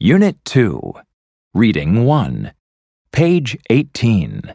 Unit 2, Reading 1, page 18.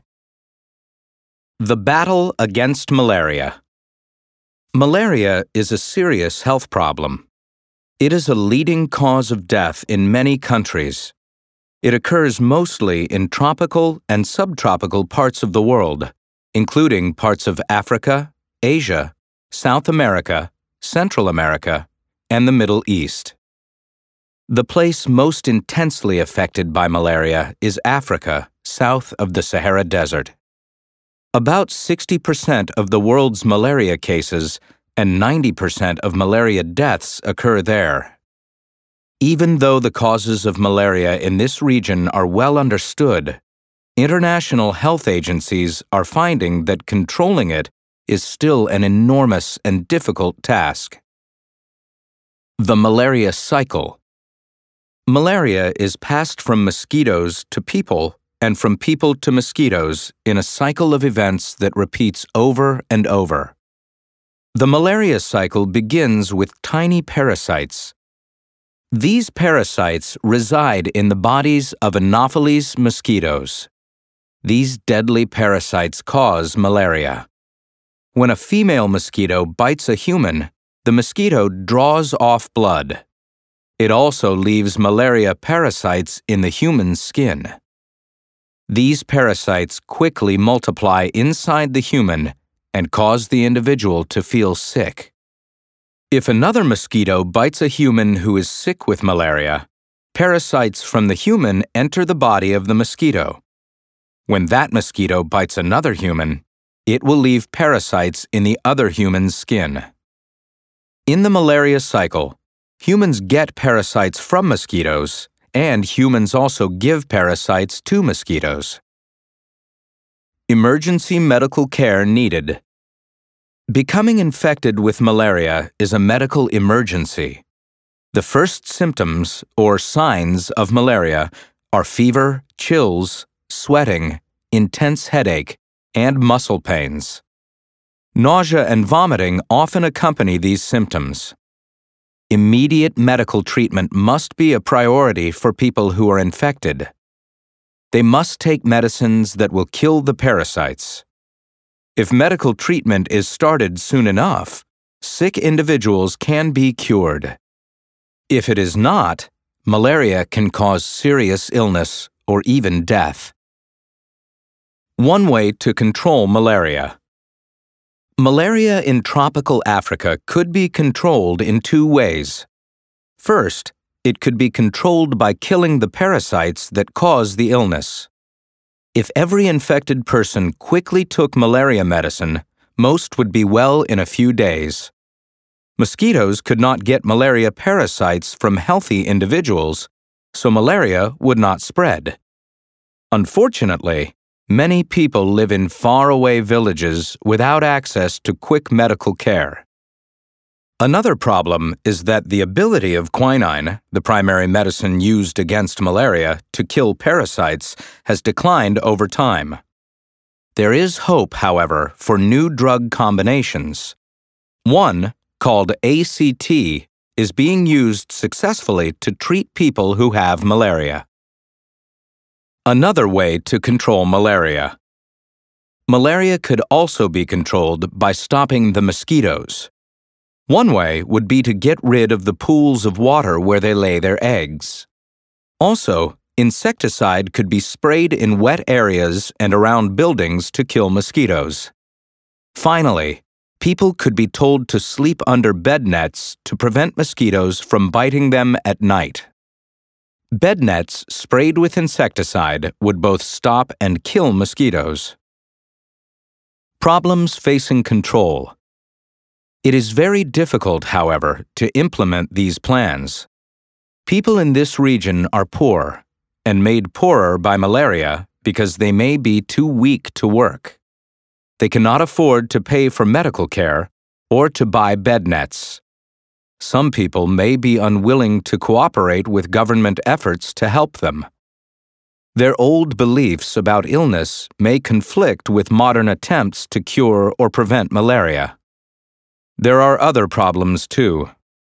The battle against malaria. Malaria is a serious health problem. It is a leading cause of death in many countries. It occurs mostly in tropical and subtropical parts of the world, including parts of Africa, Asia, South America, Central America, and the Middle East. The place most intensely affected by malaria is Africa, south of the Sahara Desert. About 60% of the world's malaria cases and 90% of malaria deaths occur there. Even though the causes of malaria in this region are well understood, international health agencies are finding that controlling it is still an enormous and difficult task. The malaria cycle. Malaria is passed from mosquitoes to people and from people to mosquitoes in a cycle of events that repeats over and over. The malaria cycle begins with tiny parasites. These parasites reside in the bodies of Anopheles mosquitoes. These deadly parasites cause malaria. When a female mosquito bites a human, the mosquito draws off blood. It also leaves malaria parasites in the human's skin. These parasites quickly multiply inside the human and cause the individual to feel sick. If another mosquito bites a human who is sick with malaria, parasites from the human enter the body of the mosquito. When that mosquito bites another human, it will leave parasites in the other human's skin. In the malaria cycle, humans get parasites from mosquitoes, and humans also give parasites to mosquitoes. Emergency medical care needed. Becoming infected with malaria is a medical emergency. The first symptoms, or signs, of malaria are fever, chills, sweating, intense headache, and muscle pains. Nausea and vomiting often accompany these symptoms. Immediate medical treatment must be a priority for people who are infected. They must take medicines that will kill the parasites. If medical treatment is started soon enough, sick individuals can be cured. If it is not, malaria can cause serious illness or even death. One way to control malaria. Malaria in tropical Africa could be controlled in two ways. First, it could be controlled by killing the parasites that cause the illness. If every infected person quickly took malaria medicine, most would be well in a few days. Mosquitoes could not get malaria parasites from healthy individuals, so malaria would not spread. Unfortunately, many people live in faraway villages without access to quick medical care. Another problem is that the ability of quinine, the primary medicine used against malaria, to kill parasites has declined over time. There is hope, however, for new drug combinations. One, called ACT, is being used successfully to treat people who have malaria. Another way to control malaria. Malaria could also be controlled by stopping the mosquitoes. One way would be to get rid of the pools of water where they lay their eggs. Also, insecticide could be sprayed in wet areas and around buildings to kill mosquitoes. Finally, people could be told to sleep under bed nets to prevent mosquitoes from biting them at night. Bed nets sprayed with insecticide would both stop and kill mosquitoes. Problems facing control. It is very difficult, however, to implement these plans. People in this region are poor, and made poorer by malaria because they may be too weak to work. They cannot afford to pay for medical care or to buy bed nets. Some people may be unwilling to cooperate with government efforts to help them. Their old beliefs about illness may conflict with modern attempts to cure or prevent malaria. There are other problems too.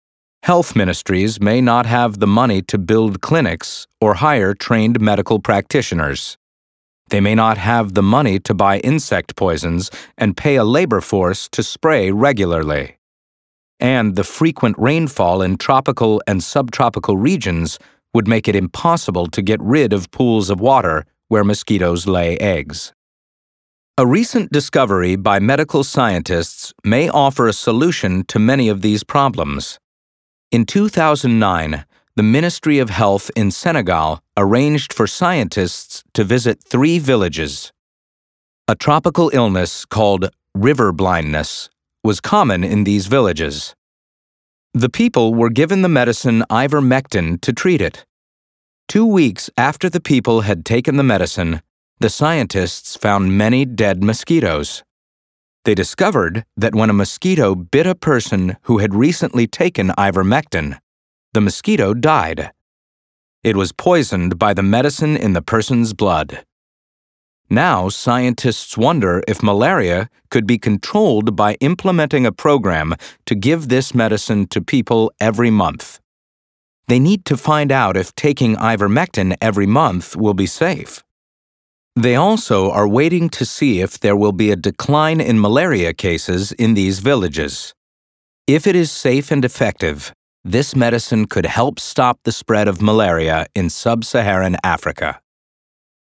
Health ministries may not have the money to build clinics or hire trained medical practitioners. They may not have the money to buy insect poisons and pay a labor force to spray regularly. And the frequent rainfall in tropical and subtropical regions would make it impossible to get rid of pools of water where mosquitoes lay eggs. A recent discovery by medical scientists may offer a solution to many of these problems. In 2009, the Ministry of Health in Senegal arranged for scientists to visit 3 villages. A tropical illness called river blindness was common in these villages. The people were given the medicine ivermectin to treat it. 2 weeks after the people had taken the medicine, the scientists found many dead mosquitoes. They discovered that when a mosquito bit a person who had recently taken ivermectin, the mosquito died. It was poisoned by the medicine in the person's blood. Now, scientists wonder if malaria could be controlled by implementing a program to give this medicine to people every month. They need to find out if taking ivermectin every month will be safe. They also are waiting to see if there will be a decline in malaria cases in these villages. If it is safe and effective, this medicine could help stop the spread of malaria in sub-Saharan Africa.